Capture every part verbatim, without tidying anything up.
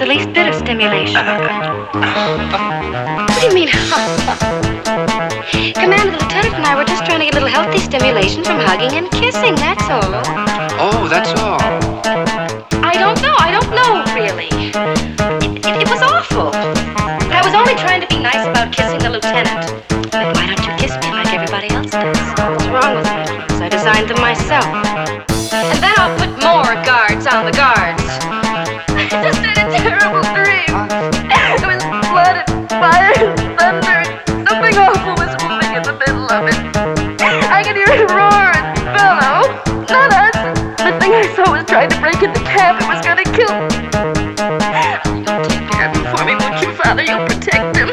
least bit of stimulation. What do you mean, Commander, the lieutenant and I were just trying to get a little healthy stimulation from hugging and kissing, that's all. Oh, that's all. I don't know, I don't know, really. It, it, it was awful. But I was only trying to be nice about kissing the lieutenant. But why don't you kiss me like everybody else does? What's wrong with my clothes? I designed them myself. And then I'll put more guards on the guards. I just had a terrible dream. It was blood and fire and thunder. Something awful was moving in the middle of it. I could hear it roar and bellow. Not us. The thing I saw was trying to break into camp. It was gonna kill me. You'll take care of him for me, won't you, Father? You'll protect him.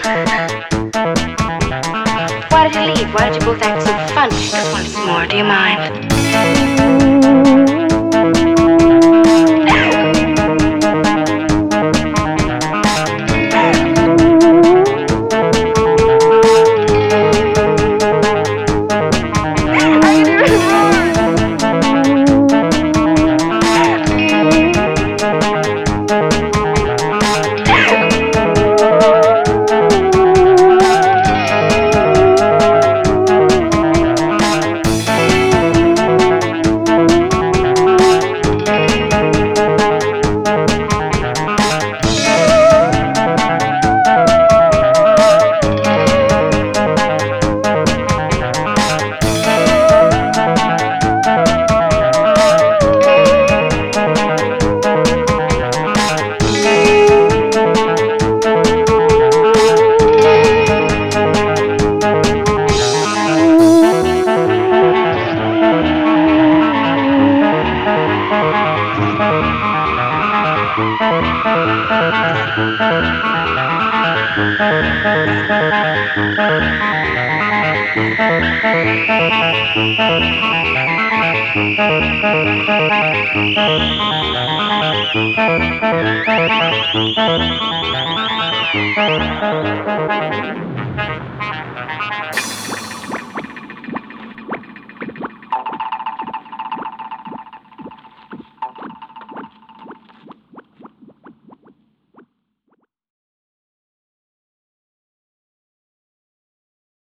Why did you leave? Why did you both act so funny? Just once more, do you mind? Thank you.